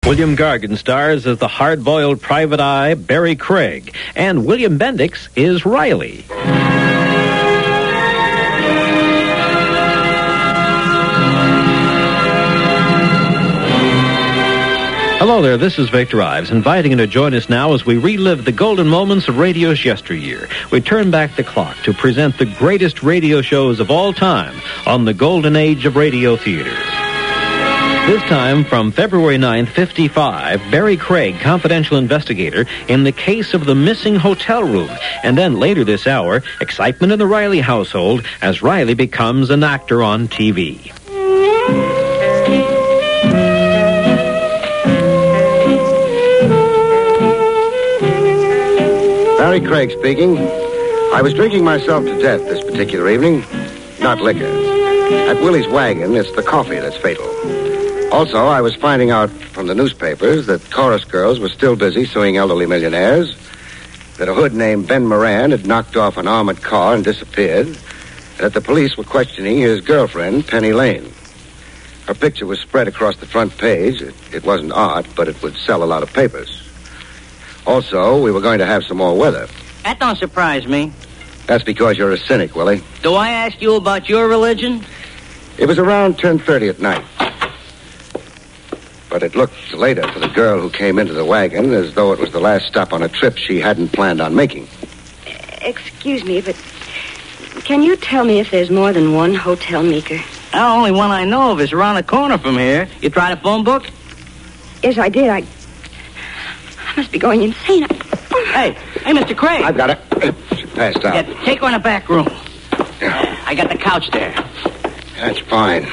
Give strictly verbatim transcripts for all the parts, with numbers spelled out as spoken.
William Gargan stars as the hard-boiled private eye, Barry Craig, and William Bendix is Riley. Hello there, this is Victor Ives, inviting you to join us now as we relive the golden moments of radio's yesteryear. We turn back the clock to present the greatest radio shows of all time on the golden age of radio theater. This time, from February ninth, fifty-five, Barry Craig, confidential investigator in the case of the missing hotel room. And then later this hour, excitement in the Riley household as Riley becomes an actor on T V. Barry Craig speaking. I was drinking myself to death this particular evening. Not liquor. At Willie's Wagon, it's the coffee that's fatal. Also, I was finding out from the newspapers that chorus girls were still busy suing elderly millionaires, that a hood named Ben Moran had knocked off an armored car and disappeared, and that the police were questioning his girlfriend, Penny Lane. Her picture was spread across the front page. It, it wasn't art, but it would sell a lot of papers. Also, we were going to have some more weather. That don't surprise me. That's because you're a cynic, Willie. Do I ask you about your religion? It was around ten thirty at night. But it looked later for the girl who came into the wagon as though it was the last stop on a trip she hadn't planned on making. Excuse me, but can you tell me if there's more than one Hotel Meeker? The only one I know of is around the corner from here. You tried a phone book? Yes, I did. I, I must be going insane. Hey, hey, Mister Craig. I've got it. She passed out. Yeah, take her in the back room. Yeah. I got the couch there. That's fine.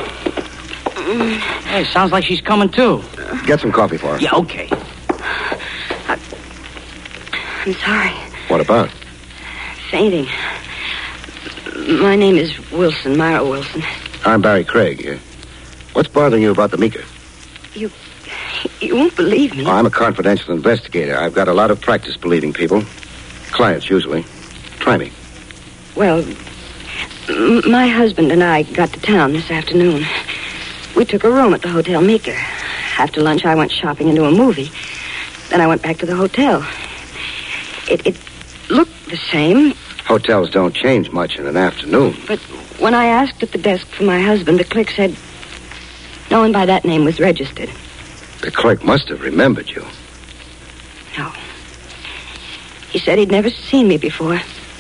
Hey, sounds like she's coming too. Get some coffee for her. Yeah, okay. I, I'm sorry. What about? Fainting. My name is Wilson, Myra Wilson. I'm Barry Craig. What's bothering you about the Meeker? You... You won't believe me. Oh, I'm a confidential investigator. I've got a lot of practice believing people. Clients, usually. Try me. Well, m- my husband and I got to town this afternoon. We took a room at the Hotel Meeker. After lunch, I went shopping into a movie. Then I went back to the hotel. It, it looked the same. Hotels don't change much in an afternoon. But when I asked at the desk for my husband, the clerk said no one by that name was registered. The clerk must have remembered you. No. He said he'd never seen me before.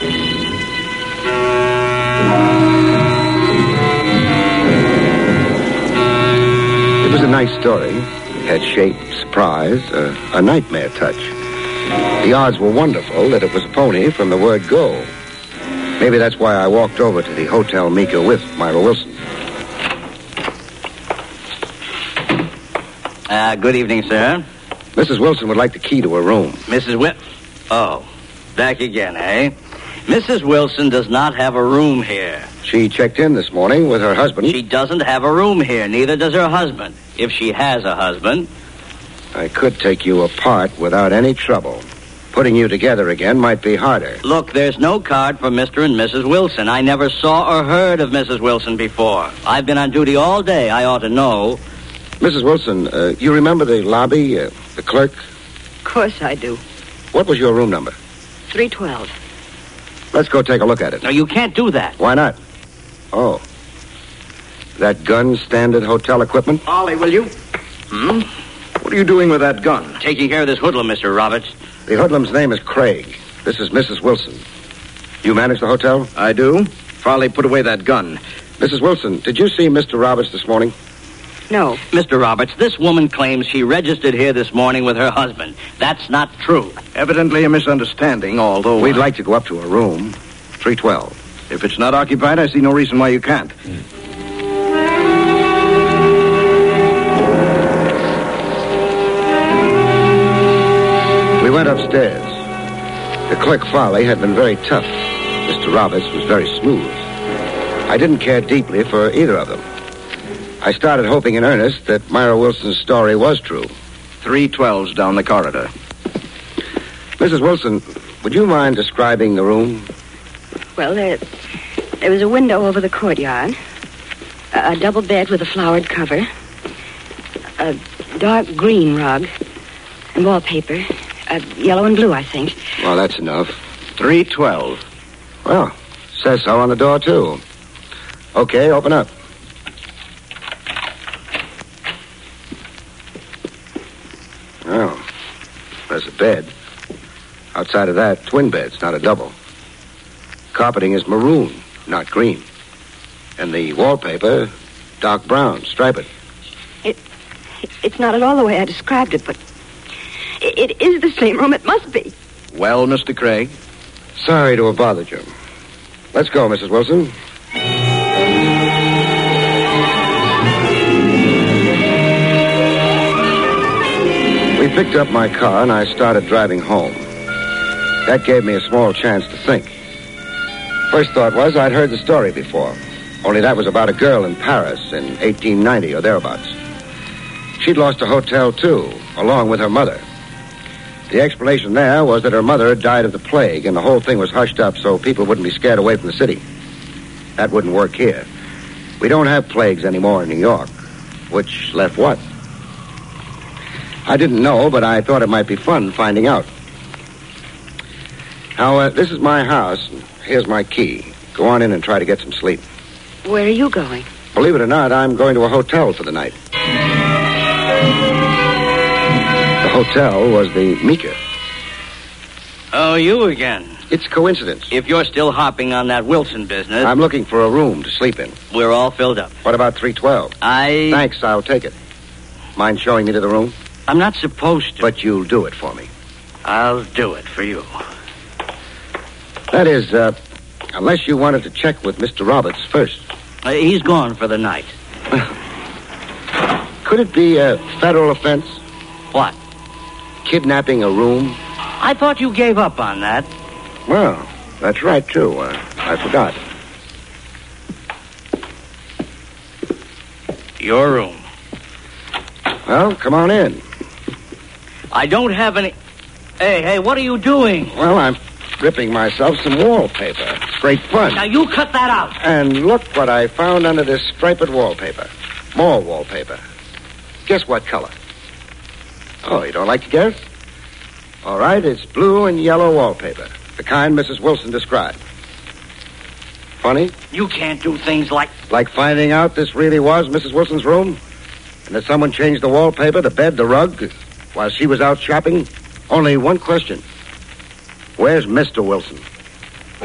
It was a nice story. It had shape, surprise, uh, a nightmare touch. The odds were wonderful that it was a pony from the word go. Maybe that's why I walked over to the Hotel Meeker with Myra Wilson. Uh, good evening, sir. Missus Wilson would like the key to her room. Missus Wil... Oh, back again, eh? Missus Wilson does not have a room here. She checked in this morning with her husband. She doesn't have a room here. Neither does her husband. If she has a husband. I could take you apart without any trouble. Putting you together again might be harder. Look, there's no card for Mister and Missus Wilson. I never saw or heard of Missus Wilson before. I've been on duty all day. I ought to know. Missus Wilson, uh, you remember the lobby, uh, the clerk? Of course I do. What was your room number? three twelve. Let's go take a look at it. No, you can't do that. Why not? Oh. That gun standard hotel equipment? Ollie, will you? Hmm? What are you doing with that gun? Taking care of this hoodlum, Mister Roberts. The hoodlum's name is Craig. This is Missus Wilson. You manage the hotel? I do. Farley, put away that gun. Missus Wilson, did you see Mister Roberts this morning? No. Mister Roberts, this woman claims she registered here this morning with her husband. That's not true. Evidently a misunderstanding, although... We'd like to go up to her room. three twelve. If it's not occupied, I see no reason why you can't. Mm. We went upstairs. The clerk Farley had been very tough. Mister Roberts was very smooth. I didn't care deeply for either of them. I started hoping in earnest that Myra Wilson's story was true. Three twelves down the corridor. Missus Wilson, would you mind describing the room? Well, there, there was a window over the courtyard, a, a double bed with a flowered cover, a dark green rug and wallpaper. Uh, yellow and blue, I think. Well, that's enough. three twelve. Well, says so on the door, too. Okay, open up. Well, there's a bed. Outside of that, twin beds, not a double. Carpeting is maroon, not green. And the wallpaper, dark brown, striped. It, it's not at all the way I described it, but it, it is the same room. It must be. Well, Mister Craig? Sorry to have bothered you. Let's go, Missus Wilson. We picked up my car and I started driving home. That gave me a small chance to think. First thought was I'd heard the story before. Only that was about a girl in Paris in eighteen ninety or thereabouts. She'd lost a hotel, too, along with her mother. The explanation there was that her mother had died of the plague, and the whole thing was hushed up so people wouldn't be scared away from the city. That wouldn't work here. We don't have plagues anymore in New York. Which left what? I didn't know, but I thought it might be fun finding out. Now, uh, this is my house, and here's my key. Go on in and try to get some sleep. Where are you going? Believe it or not, I'm going to a hotel for the night. The hotel was the Meeker. Oh, you again. It's coincidence. If you're still hopping on that Wilson business, I'm looking for a room to sleep in. we're all filled up. What about three twelve? I... Thanks, I'll take it. Mind showing me to the room? I'm not supposed to. But you'll do it for me. I'll do it for you. That is, uh, unless you wanted to check with Mister Roberts first. Uh, he's gone for the night. Could it be a federal offense? What? Kidnapping a room? I thought you gave up on that. Well, that's right, too. Uh, I forgot. Your room. Well, come on in. I don't have any... Hey, hey, what are you doing? Well, I'm ripping myself some wallpaper. It's great fun. Now, you cut that out. And look what I found under this striped wallpaper. More wallpaper. Guess what color? Oh, you don't like to guess? All right, it's blue and yellow wallpaper. The kind Missus Wilson described. Funny? You can't do things like... Like finding out this really was Missus Wilson's room? And that someone changed the wallpaper, the bed, the rug, while she was out shopping? Only one question. Where's Mister Wilson? The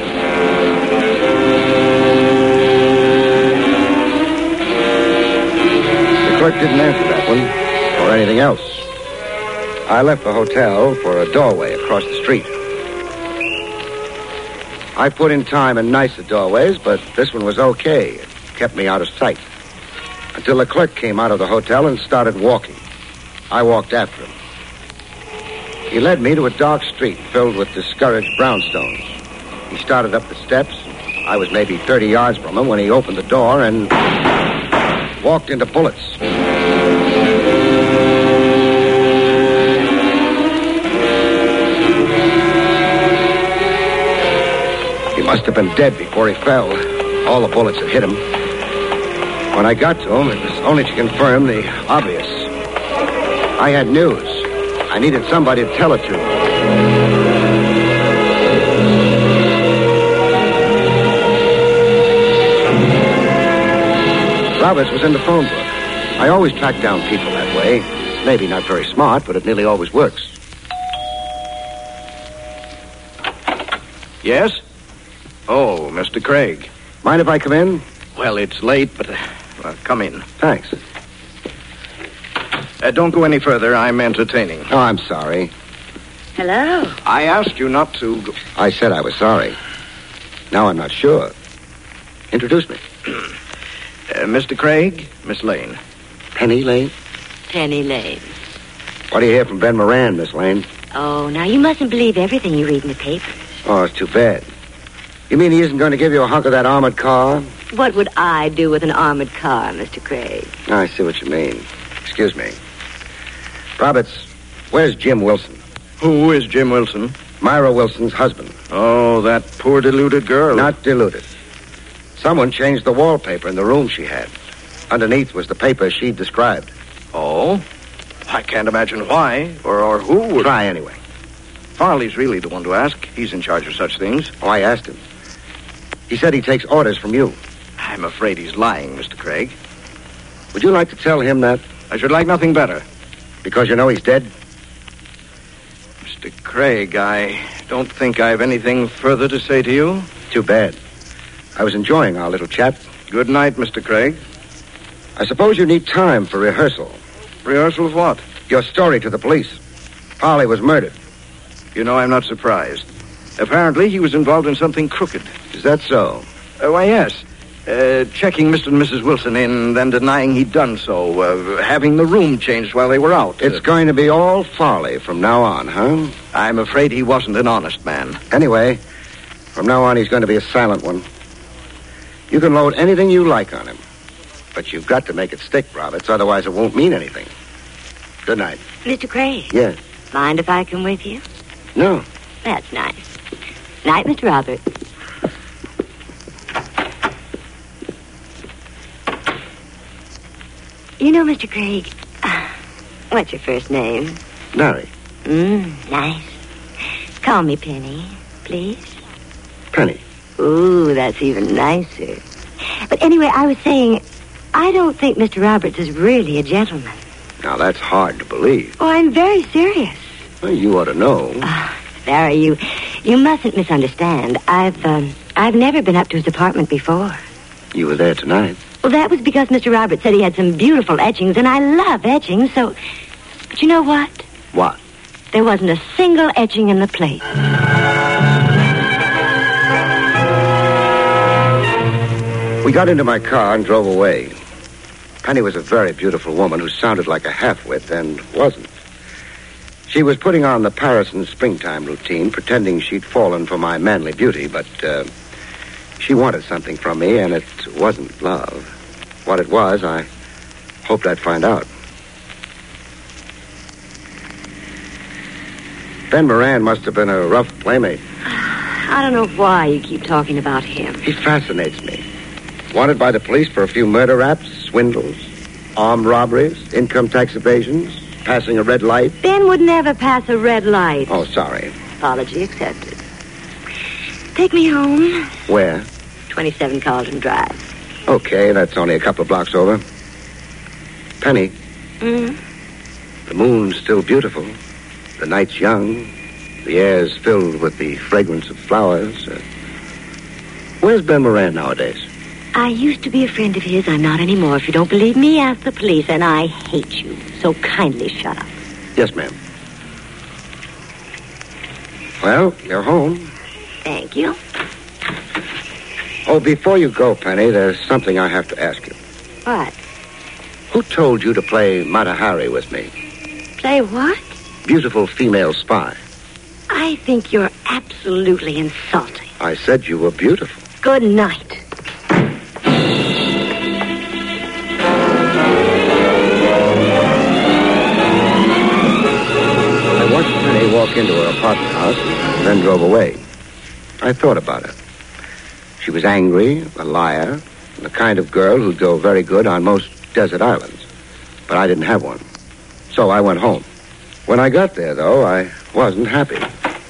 clerk didn't answer that one, or anything else. I left the hotel for a doorway across the street. I put in time in nicer doorways, but this one was okay. It kept me out of sight. Until the clerk came out of the hotel and started walking. I walked after him. He led me to a dark street filled with discouraged brownstones. He started up the steps. I was maybe thirty yards from him when he opened the door and walked into bullets. He must have been dead before he fell. All the bullets had hit him. When I got to him, it was only to confirm the obvious. I had news. I needed somebody to tell it to. Roberts was in the phone book. I always track down people that way. It's maybe not very smart, but it nearly always works. Yes? Oh, Mister Craig. Mind if I come in? Well, it's late, but... Uh, uh, come in. Thanks. Uh, don't go any further. I'm entertaining. Oh, I'm sorry. Hello. I asked you not to go... I said I was sorry. Now I'm not sure. Introduce me. Uh, Mister Craig, Miss Lane. Penny Lane? Penny Lane. What do you hear from Ben Moran, Miss Lane? Oh, now you mustn't believe everything you read in the paper. Oh, it's too bad. You mean he isn't going to give you a hunk of that armored car? What would I do with an armored car, Mister Craig? I see what you mean. Excuse me. Roberts, where's Jim Wilson? Who is Jim Wilson? Myra Wilson's husband. Oh, that poor deluded girl. Not deluded. Someone changed the wallpaper in the room she had. Underneath was the paper she described. Oh? I can't imagine why or, or who would... Try anyway. Farley's really the one to ask. He's in charge of such things. Oh, I asked him. He said he takes orders from you. I'm afraid he's lying, Mister Craig. Would you like to tell him that? I should like nothing better. Because you know he's dead? Mister Craig, I don't think I have anything further to say to you. Too bad. I was enjoying our little chat. Good night, Mister Craig. I suppose you need time for rehearsal. Rehearsal of what? Your story to the police. Farley was murdered. You know, I'm not surprised. Apparently, he was involved in something crooked. Is that so? Uh, why, yes. Uh, checking Mister and Missus Wilson in, then denying he'd done so. Uh, having the room changed while they were out. It's Uh, going to be all Farley from now on, huh? I'm afraid he wasn't an honest man. Anyway, from now on, he's going to be a silent one. You can load anything you like on him. But you've got to make it stick, Roberts, otherwise it won't mean anything. Good night. Mister Craig. Yes. Mind if I come with you? No. That's nice. Night, Mister Robert. You know, Mister Craig, uh, what's your first name? Larry. Mmm, nice. Call me Penny, please. Penny. Ooh, that's even nicer. But anyway, I was saying, I don't think Mister Roberts is really a gentleman. Now, that's hard to believe. Oh, I'm very serious. Well, you ought to know. Uh, Larry, you you mustn't misunderstand. I've um, I've never been up to his apartment before. You were there tonight. Well, that was because Mister Roberts said he had some beautiful etchings, and I love etchings, so... But you know what? What? There wasn't a single etching in the place. We got into my car and drove away. Penny was a very beautiful woman who sounded like a half-wit and wasn't. She was putting on the Paris and springtime routine, pretending she'd fallen for my manly beauty, but uh, she wanted something from me, and it wasn't love. What it was, I hoped I'd find out. Ben Moran must have been a rough playmate. I don't know why you keep talking about him. He fascinates me. Wanted by the police for a few murder raps, swindles, armed robberies, income tax evasions, passing a red light. Ben would never pass a red light. Oh, sorry. Apology accepted. Take me home. Where? twenty-seven Carlton Drive. Okay, that's only a couple of blocks over. Penny. Mm? The moon's still beautiful. The night's young. The air's filled with the fragrance of flowers. Uh, where's Ben Moran nowadays? I used to be a friend of his. I'm not anymore. If you don't believe me, ask the police. And I hate you. So kindly shut up. Yes, ma'am. Well, you're home. Thank you. Oh, before you go, Penny, there's something I have to ask you. What? Who told you to play Mata Hari with me? Play what? Beautiful female spy. I think you're absolutely insulting. I said you were beautiful. Good night. I watched Penny walk into her apartment house and then drove away. I thought about it. She was angry, a liar, and the kind of girl who'd go very good on most desert islands. But I didn't have one. So I went home. When I got there, though, I wasn't happy.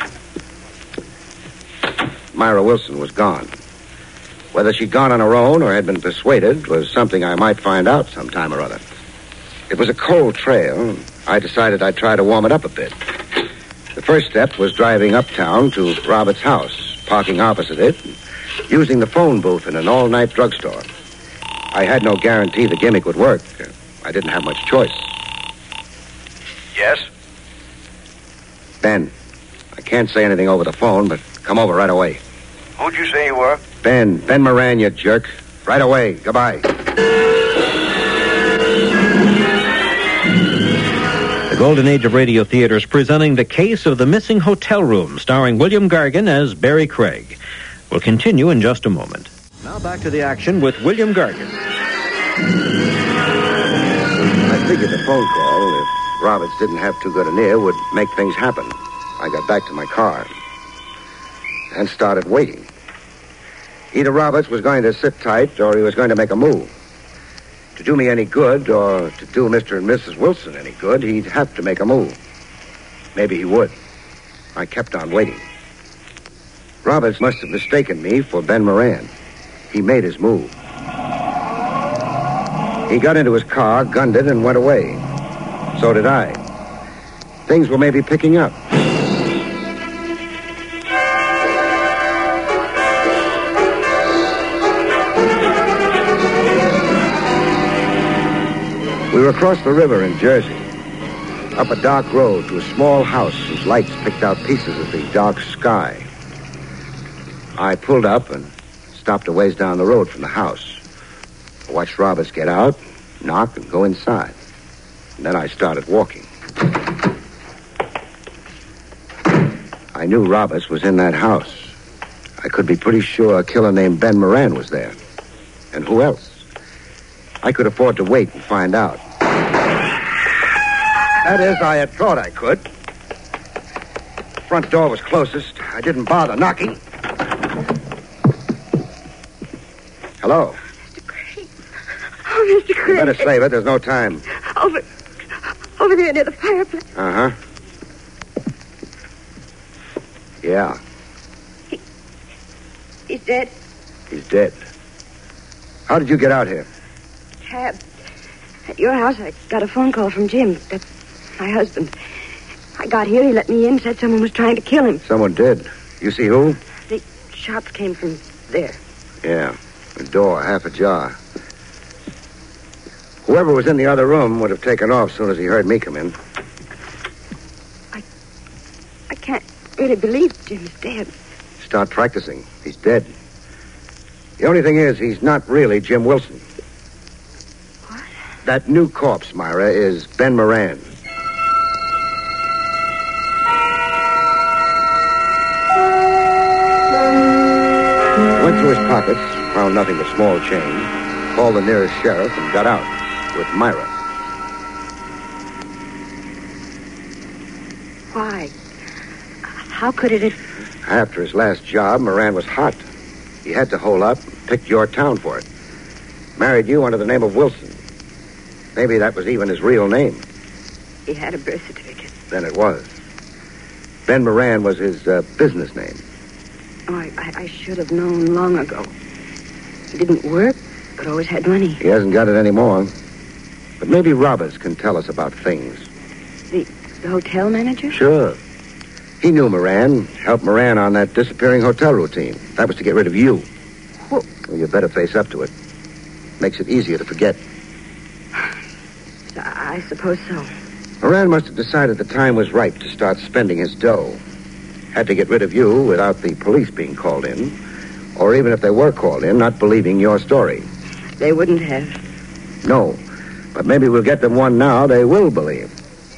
Myra Wilson was gone. Whether she'd gone on her own or had been persuaded was something I might find out sometime or other. It was a cold trail. I decided I'd try to warm it up a bit. The first step was driving uptown to Robert's house, parking opposite it, and using the phone booth in an all-night drugstore. I had no guarantee the gimmick would work. I didn't have much choice. Yes? Ben, I can't say anything over the phone, but come over right away. Who'd you say you were? Ben, Ben Moran, you jerk. Right away. Goodbye. The Golden Age of Radio Theater is presenting The Case of the Missing Hotel Room, starring William Gargan as Barry Craig. We'll continue in just a moment. Now back to the action with William Gargan. I figured the phone call, if Roberts didn't have too good an ear, would make things happen. I got back to my car and started waiting. Either Roberts was going to sit tight or he was going to make a move. To do me any good, or to do Mister and Missus Wilson any good, he'd have to make a move. Maybe he would. I kept on waiting. Roberts must have mistaken me for Ben Moran. He made his move. He got into his car, gunned it, and went away. So did I. Things were maybe picking up. We were across the river in Jersey, up a dark road to a small house whose lights picked out pieces of the dark sky. I pulled up and stopped a ways down the road from the house. I watched Roberts get out, knock, and go inside. And then I started walking. I knew Roberts was in that house. I could be pretty sure a killer named Ben Moran was there. And who else? I could afford to wait and find out. That is, I had thought I could. The front door was closest. I didn't bother knocking. Hello? Mister Crane. Oh, Mister Crane. You better save it. There's no time. Over, over there near the fireplace. Uh-huh. Yeah, He, he's dead. he's dead. How did you get out here? Cab. At your house, I got a phone call from Jim. That's my husband. I got here, he let me in, said someone was trying to kill him. Someone did. You see who? The shots came from there. Yeah, the door half ajar. Whoever was in the other room would have taken off as soon as he heard me come in. I can't really believe Jim's dead. Start practicing. He's dead. The only thing is, he's not really Jim Wilson. What? That new corpse, Myra, is Ben Moran. Went through his pockets, found nothing but small change, called the nearest sheriff, and got out with Myra. Why? How could it have... After his last job, Moran was hot. He had to hole up, picked your town for it. Married you under the name of Wilson. Maybe that was even his real name. He had a birth certificate. Then it was. Ben Moran was his uh, business name. Oh, I, I, I should have known long ago. He didn't work, but always had money. He hasn't got it anymore. But maybe Roberts can tell us about things. The, the hotel manager? Sure. He knew Moran, helped Moran on that disappearing hotel routine. That was to get rid of you. Well, Well, you better face up to it. Makes it easier to forget. I, I suppose so. Moran must have decided the time was ripe to start spending his dough. Had to get rid of you without the police being called in. Or even if they were called in, not believing your story. They wouldn't have. No. But maybe we'll get them one now they will believe.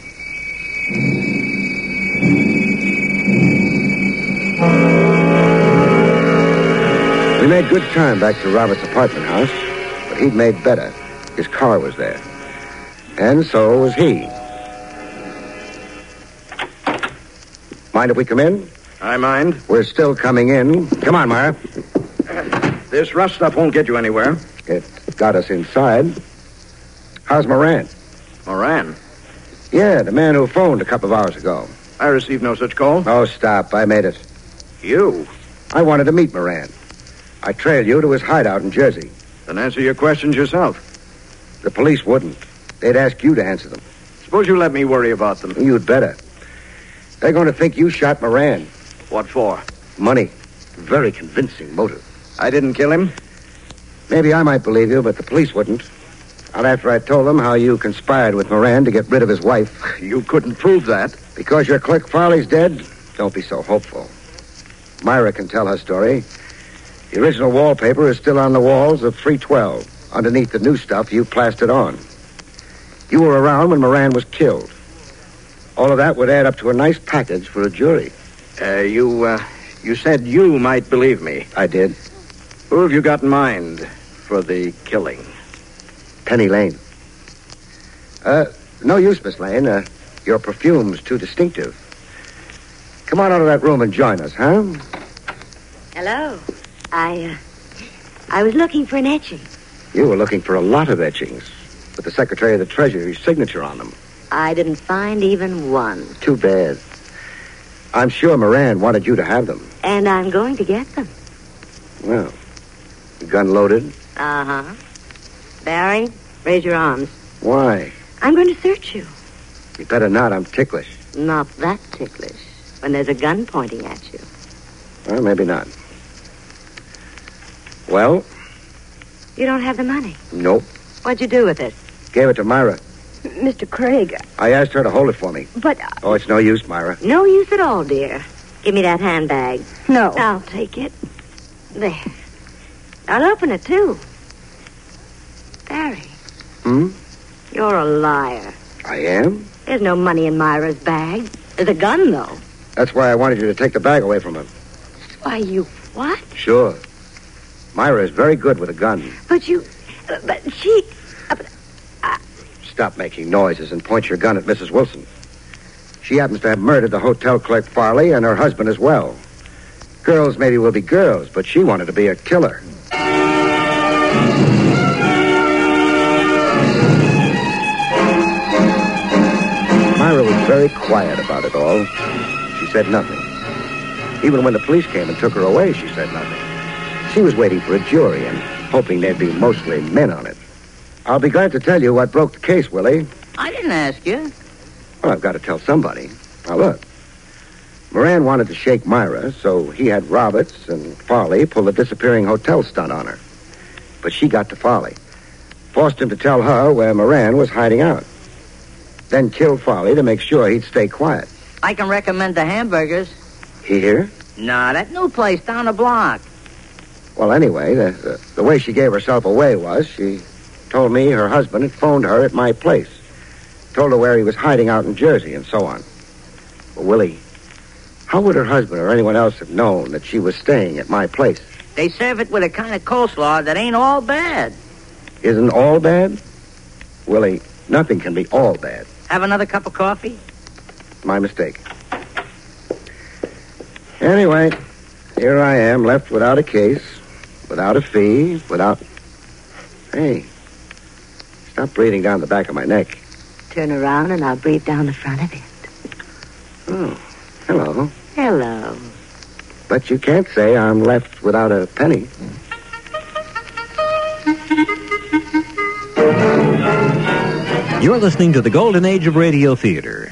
We made good time back to Robert's apartment house, but he'd made better. His car was there. And so was he. Mind if we come in? I mind. We're still coming in. Come on, Myra. This rough stuff won't get you anywhere. It got us inside. How's Moran? Moran? Yeah, the man who phoned a couple of hours ago. I received no such call. Oh, stop. I made it. You? I wanted to meet Moran. I trailed you to his hideout in Jersey. Then answer your questions yourself. The police wouldn't. They'd ask you to answer them. Suppose you let me worry about them. You'd better. They're going to think you shot Moran. What for? Money. Very convincing motive. I didn't kill him? Maybe I might believe you, but the police wouldn't. Not after I told them how you conspired with Moran to get rid of his wife. You couldn't prove that. Because your clerk Farley's dead? Don't be so hopeful. Myra can tell her story. The original wallpaper is still on the walls of three twelve, underneath the new stuff you plastered on. You were around when Moran was killed. All of that would add up to a nice package for a jury. Uh, you, uh, you said you might believe me. I did. Who have you got in mind for the killing? Penny Lane. Uh, no use, Miss Lane. Uh, your perfume's too distinctive. Come on out of that room and join us, huh? Hello. I, uh, I was looking for an etching. You were looking for a lot of etchings. with the Secretary of the Treasury's signature on them. I didn't find even one. Too bad. I'm sure Moran wanted you to have them. And I'm going to get them. Well, gun loaded? Uh-huh. Barry, raise your arms. Why? I'm going to search you. You better not. I'm ticklish. Not that ticklish. When there's a gun pointing at you. Well, maybe not. Well? You don't have the money. Nope. What'd you do with it? Gave it to Myra. Mister Craig. I asked her to hold it for me. But... Uh, oh, it's no use, Myra. No use at all, dear. Give me that handbag. No. I'll take it. There. I'll open it, too. Barry. Hmm? You're a liar. I am? There's no money in Myra's bag. There's a gun, though. That's why I wanted you to take the bag away from her. Why, you what? Sure. Myra is very good with a gun. But you... Uh, but she... Uh, uh, Stop making noises and point your gun at Missus Wilson. She happens to have murdered the hotel clerk Farley and her husband as well. Girls maybe will be girls, but she wanted to be a killer. Myra was very quiet about it all. She said nothing. Even when the police came and took her away, she said nothing. She was waiting for a jury and hoping there'd be mostly men on it. I'll be glad to tell you what broke the case, Willie. I didn't ask you. Well, I've got to tell somebody. Now, look. Moran wanted to shake Myra, so he had Roberts and Farley pull the disappearing hotel stunt on her. But she got to Farley. Forced him to tell her where Moran was hiding out. Then killed Farley to make sure he'd stay quiet. I can recommend the hamburgers. Here? No, that new place down the block. Well, anyway, the, the, the way she gave herself away was she told me her husband had phoned her at my place. Told her where he was hiding out in Jersey and so on. Well, Willie, how would her husband or anyone else have known that she was staying at my place? They serve it with a kind of coleslaw that ain't all bad. Isn't all bad? Willie, nothing can be all bad. Have another cup of coffee? My mistake. Anyway, here I am, left without a case, without a fee, without... Hey, stop breathing down the back of my neck. Turn around and I'll breathe down the front of it. Oh, hello. Hello. But you can't say I'm left without a penny. You're listening to the Golden Age of Radio Theater.